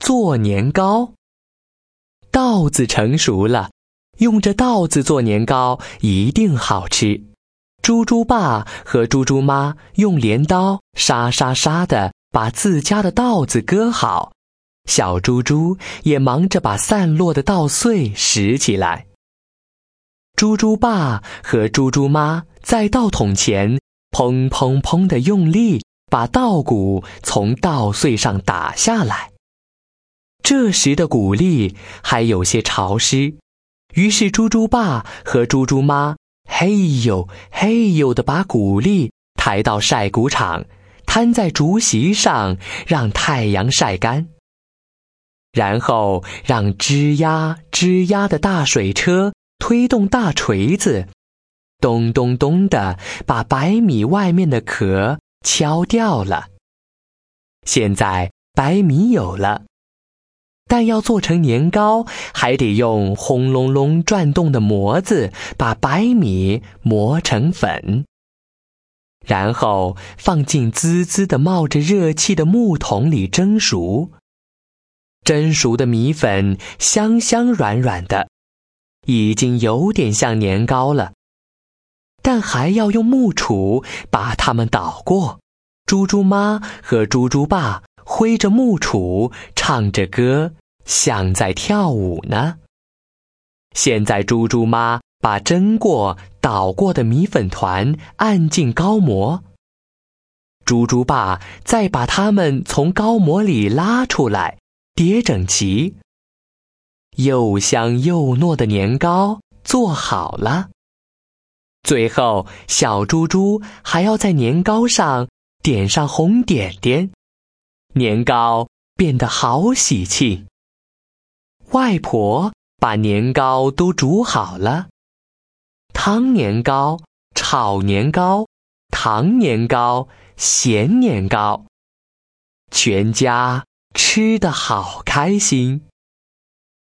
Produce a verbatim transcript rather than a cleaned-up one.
做年糕。稻子成熟了，用着稻子做年糕一定好吃。猪猪爸和猪猪妈用镰刀沙沙沙地把自家的稻子割好，小猪猪也忙着把散落的稻穗拾起来。猪猪爸和猪猪妈在稻筒前砰砰砰地用力把稻谷从稻穗上打下来。这时的谷粒还有些潮湿，于是猪猪爸和猪猪妈嘿呦嘿呦地把谷粒抬到晒谷场，摊在竹席上让太阳晒干，然后让吱呀吱呀的大水车推动大锤子，咚咚咚地把白米外面的壳敲掉了。现在白米有了，但要做成年糕，还得用轰隆隆转动的磨子把白米磨成粉，然后放进滋滋地冒着热气的木桶里蒸熟。蒸熟的米粉香香软软的，已经有点像年糕了，但还要用木杵把它们捣过。猪猪妈和猪猪爸挥着木杵，唱着歌，像在跳舞呢。现在猪猪妈把蒸过、捣过的米粉团按进高模，猪猪爸再把它们从高模里拉出来，叠整齐。又香又糯的年糕做好了。最后，小猪猪还要在年糕上点上红点点，年糕变得好喜庆。外婆把年糕都煮好了，汤年糕、炒年糕、糖年糕、咸年糕，全家吃得好开心。